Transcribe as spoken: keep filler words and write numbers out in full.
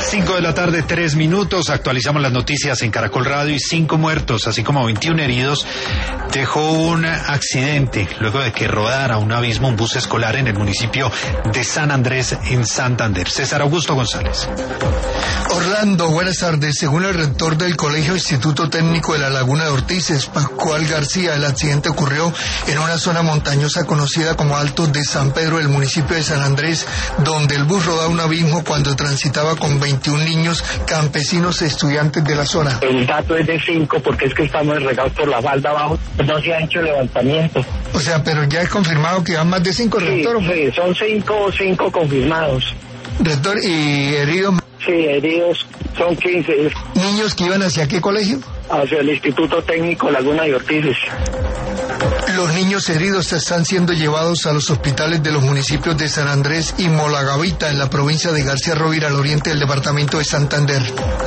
Cinco de la tarde, tres minutos. Actualizamos las noticias en Caracol Radio. Y cinco muertos, así como veintiún heridos, dejó un accidente luego de que rodara un abismo un bus escolar en el municipio de San Andrés, en Santander. César Augusto González. Orlando, buenas tardes. Según el rector del Colegio Instituto Técnico de la Laguna de Ortiz, Pascual García, el accidente ocurrió en una zona montañosa conocida como Altos de San Pedro, del municipio de San Andrés, donde el bus rodaba un abismo cuando transitaba con veintiún niños campesinos e estudiantes de la zona. El dato es de cinco porque es que estamos regados por la falda abajo, no se ha hecho levantamiento. O sea, pero ya es confirmado que van más de cinco, sí, rector. Sí, son cinco, cinco confirmados. Rector, ¿y heridos? Sí, heridos son quince. ¿Niños que iban hacia qué colegio? Hacia el Instituto Técnico Laguna de Ortiz. Los niños heridos están siendo llevados a los hospitales de los municipios de San Andrés y Molagavita, en la provincia de García Rovira, al oriente del departamento de Santander.